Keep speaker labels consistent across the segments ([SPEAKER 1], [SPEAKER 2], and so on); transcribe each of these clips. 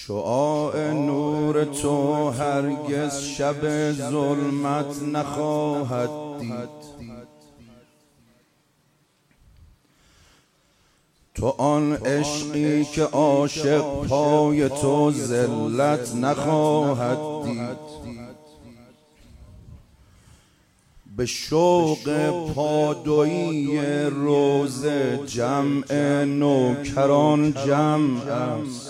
[SPEAKER 1] شعاع نور تو هرگز شب ظلمت نخواهد دید. تو آن عشقی که عاشق پای تو ذلت نخواهد دید. به شوق پادویی روز جمع نوکران جمع است.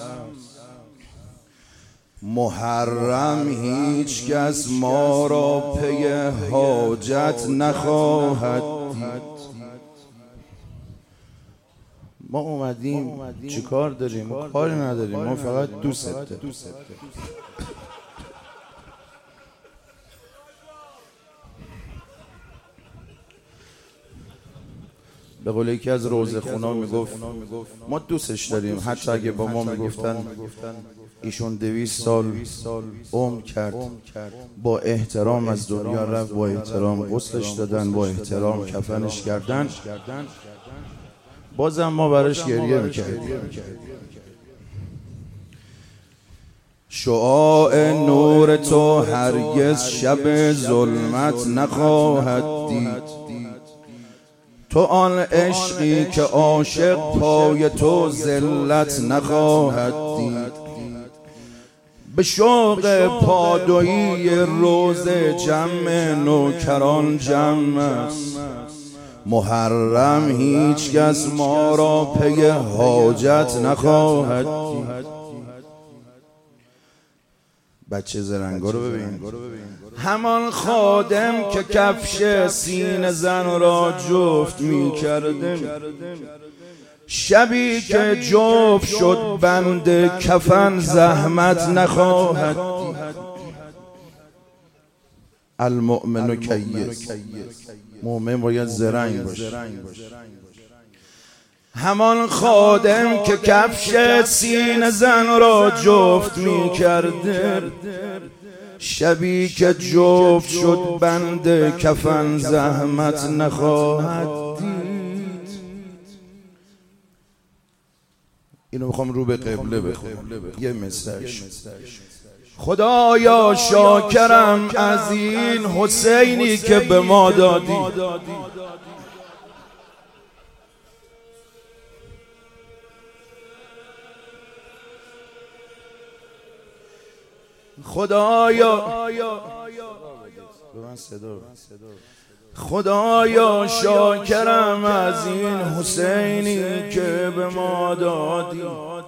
[SPEAKER 1] محرم هیچ کس ما را پی حاجت نخواهد دید. ما اومدیم چی کار داریم؟ ما کاری نداریم، ما فقط دوست داریم. به قول یکی از روزخونا میگفت ما دوستش داریم، حتی اگه با ما میگفتن ایشون 200 سال عمر کرد، با احترام از دنیا رفت، با احترام غسلش دادن، با احترام کفنش کردن، بازم ما براش گریه میکردیم. شعاع نور تو هرگز شب ظلمت نخواهد دید. تو آن عشقی که عاشق پای تو ذلت نخواهد دید. به شوق پادویی روز جمع نوکران جمع است. محرم هیچ کس ما را پی حاجت نخواهد دید. بچه زرنگا رو ببین، همان خادم که کفش سینه زن را جفت می کرده، شبی که جفت شد بند کفن زحمت نخواهد دید. المؤمن کیس، مؤمن باید زرنگ باشه. همان خادم که کفش سینه زن را جفت می کرده، شبی که جفت شد بند کفن زحمت نخواهد دید. اینو میخوام رو به قبله بخونم، یه مثلش. خدایا شاکرم از این حسینی که به ما دادی. خدایا شاکرم از این حسینی که به ما دادی.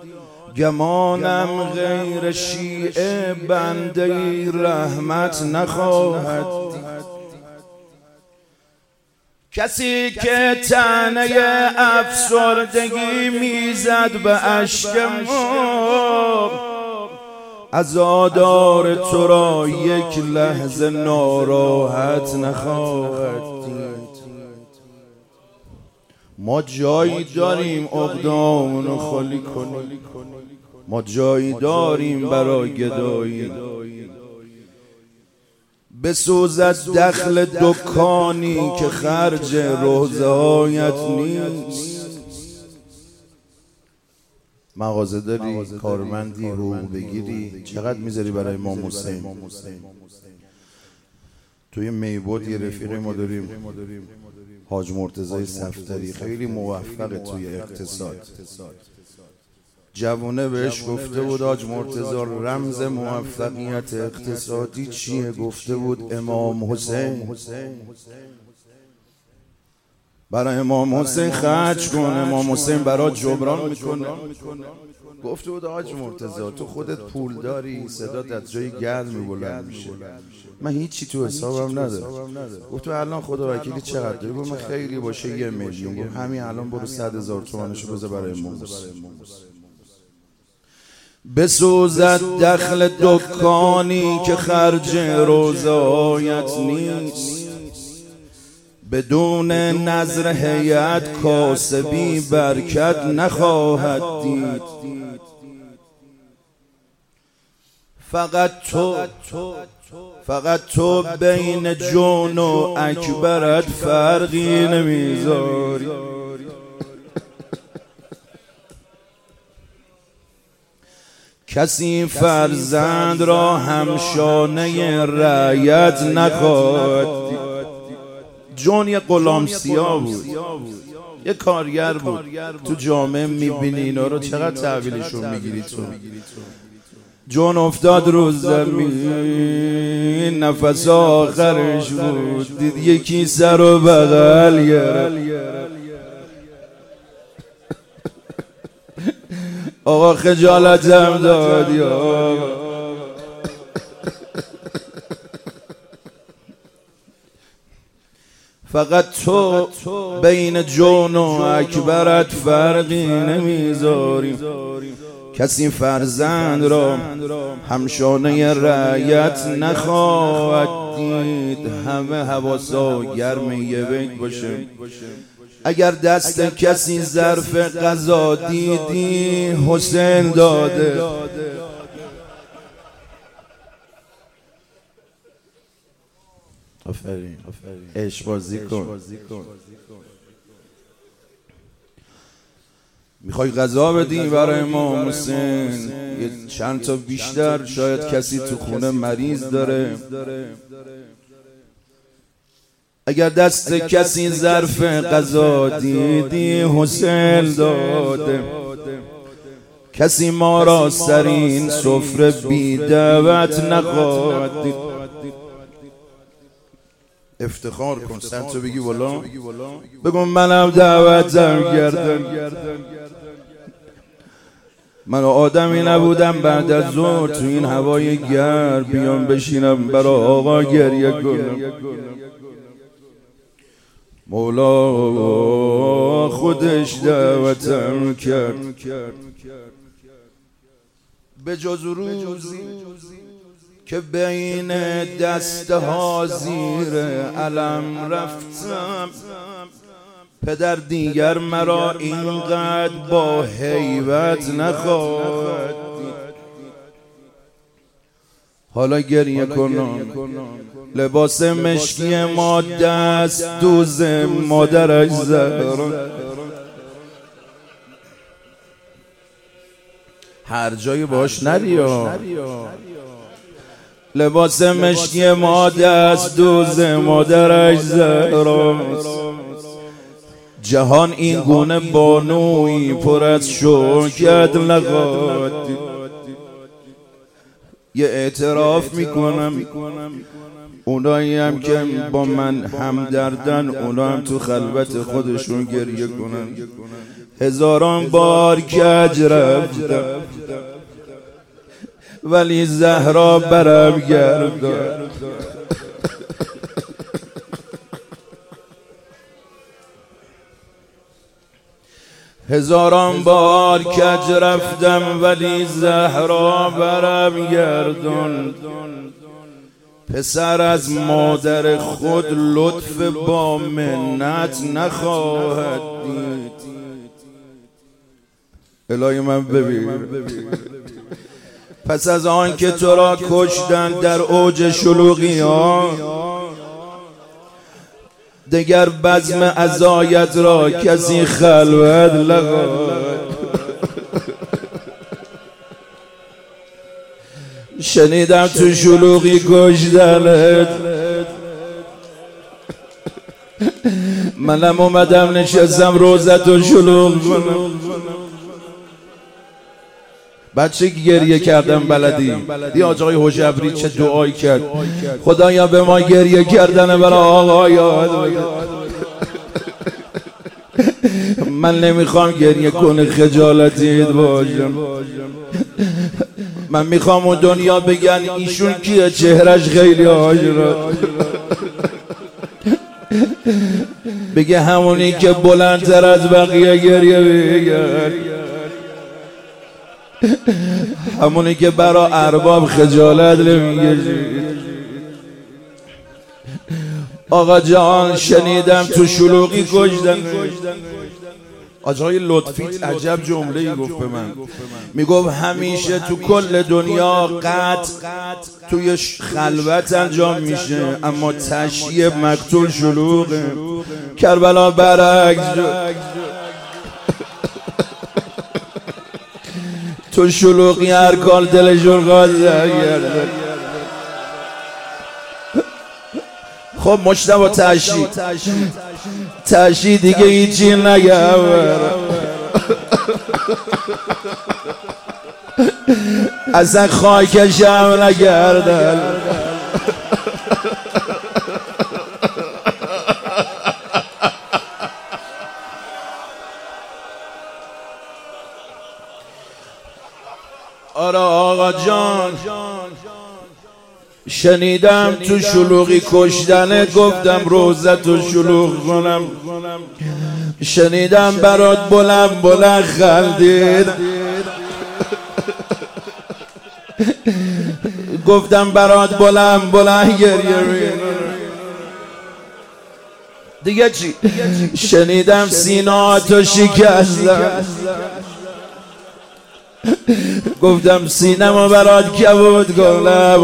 [SPEAKER 1] گمانم غیر شیعه بنده رحمت نخواهد دید. کسی که طعنه افسردگی میزد به اشک ما، عزادار تو را یک لحظه ناراحت نخواهد دید. ما جایی داریم عقدامونو خالی کنیم، ما جایی داریم برای گدایی. بسوزد دخل دکانی که خرج روزه هایت نیست. مغازه داری، کارمندی، حقوق بگیری، چقدر میذاری برای امام حسین؟ توی میبود یه رفیق ما داریم، حاج مرتضی صفدری، خیلی موفقه توی اقتصاد. جوونه بهش گفته بود حاج مرتضی رمز موفقیت اقتصادی چیه؟ گفته بود امام حسین. برای امام حسین خرج کن، امام حسین برای جبران میکنه. گفته بود حاج مرتضی تو خودت پول داری، صدات از جای گرمی بلند میشه، من هیچی تو حسابم ندارم. گفت تو الان خدا وکیلی چقدر داری؟ گفت من خیلی باشه 1 میلیون. گفت همین الان برو 100,000 تومانشو بذار برای امام حسین. بسوزد دخل دکانی که خرج روزه هایت نیست. بدون نظر هیئت کاسبی برکت نخواهد دید. فقط تو بین جون و اکبرت فرقی نمیذاری. کسی فرزند را همشانه رعیت نخواهد. جون یه غلام سیاه بود، یه کارگر بود. تو جامعه میبینی اینا رو، چقدر تحویلشون میگیری تو؟ جون افتاد رو زمین، نفس آخرش بود، دید یکی سر و بغل گرفت. آقا خجالتم داد یا فقط تو بین جون و اکبرت فرقی نمیذاری. کسی فرزند را همشانه رعیت نخواهد دید. همه حواسا گرم یه بیت باشه. اگر دست کسی ظرف غذا دیدی، حسین داده. آفرین، عشق بازی کن. میخوای غذا بدی برای امام حسین، یه چند تا بیشتر، شاید کسی تو خونه مریض داره. اگر دست کسی ظرف غذا دیدی، حسین داده. کسی ما را سر این سفره بی دعوت نخواهد دید. افتخار کن، سن تو بگی والا، بگو منم دعوتم کردم. من آدمی نبودم بعد از ظهر تو این هوای گرم بیام بشینم برا آقا گریه کنم. مولا خودش دعوتم کرد. به جز روزی که بین دست ها زیر علم رفتم، پدر دیگر مرا اینقدر با هیبت نخواهد دید. حالا گریه کنم، لباس مشکی ما دست دوز مادرش زهرا. هر جایی باش نریا. لباس مشکی ما دست دوز مادرش زهرا. جهان این گونه بانوی پر از شوکت نخواهد. یه اعتراف میکنم، اونایی هم که با من همدردن، اونا هم تو خلوت خودشون گریه کنن. هزاران بار کج رفتم ولی زهرا برم گردان. هزاران بار کج رفتم ولی زهرا برم گردان. پسر از مادر خود لطف با منت نخواهد دید. الهی من ببین، پس از آن که تو را کشتن در اوج شلوغی ها، دگر بزم عزایت را کسی خلوت لغاد. شنیدم تو شلوغی کشتنت، منم اومدم نشستم روزت و شلوغ کنم. بچه گریه کردم بلدی. دی آقای حجبری چه دعایی کرد، خدایا به ما گریه کردن برای آقا یاد بده. من نمیخوام گریه کنه خجالتیت باشم. من میخوام اون دنیا بگن ایشون کیه، چهرش خیلی آجرات. بگه همونی که بلندتر از بقیه گریه بگن، همونی که برا ارباب خجالت نمیگیری. آقا جان شنیدم تو شلوغی کشتن. آقای لطفی عجب جمله‌ای گفت به من، میگفت همیشه تو کل دنیا قتل توی خلوت انجام میشه، اما تشییع مقتول شلوغه. کربلا برعکس. تو شلوغی هر کال دلشون خواست گرده. خب مجتبی تشی دیگه هیچی نگم، اصلا خاکشم نگردن. آره آقا جان، شنیدم تو شلوغی کشتنه، گفتم روزتو شلوغ کنم. شنیدم برات بلند خندید، گفتم برات بلند گریه. دیگه چی؟ شنیدم سینه‌هاتو شکستم، گفتم سینه‌مو برات کبود کنم.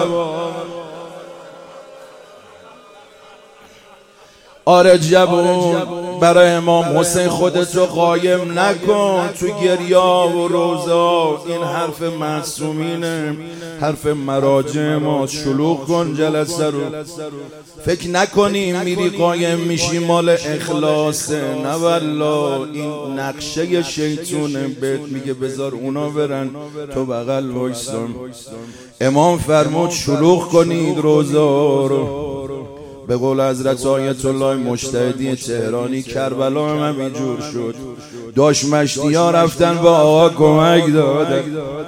[SPEAKER 1] آره جوون، برای امام حسین خودتو قایم نکن تو گریا و روزا. این حرف معصومینه، حرف مراجع ما. شلوغ کن جلسه رو، فکر نکنی میری قایم میشی مال اخلاصه، نه والله. این نقشه شیطونه، بهت میگه بذار اونا برن تو بغل وایسا. امام فرمود شلوغ کنید روزا رو. به قول حضرت آیت الله مجتهدی تهرانی، کربلا هم همینجور شد. داش مشتی ها رفتن و آقا کمک دادن،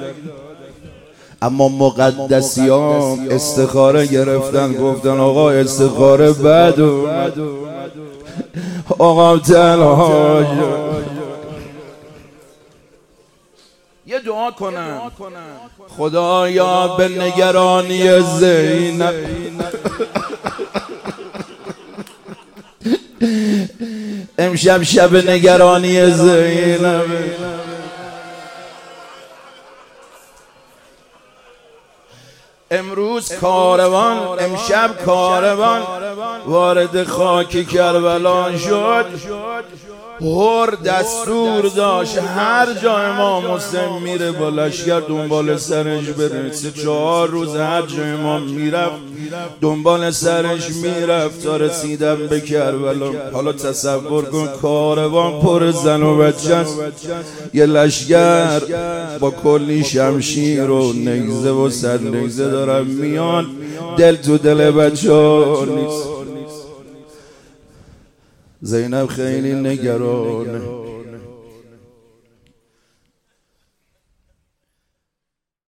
[SPEAKER 1] اما مقدسی ها استخاره گرفتن، گفتن آقا استخاره بد اومد، آقا تنها یه دعا کنم. خدایا به نگرانی زینب امشب شب نگرانی زینب، امروز کاروان، امشب کاروان وارد خاک کربلا شد. هر دستور داشت هر جا امام حسین میره با لشکر دنبال سرش بره. 3-4 روز هر جا امام میرفت دنبال سرش میرفت تا رسیدن به کربلا. حالا تصور کن کاروان پر زن و بچه است، یه لشکر با کلی شمشیر و نیزه و سرنیزه دارن میان، دل تو دل بچه ها نیست. زینب خیلی نگرانه،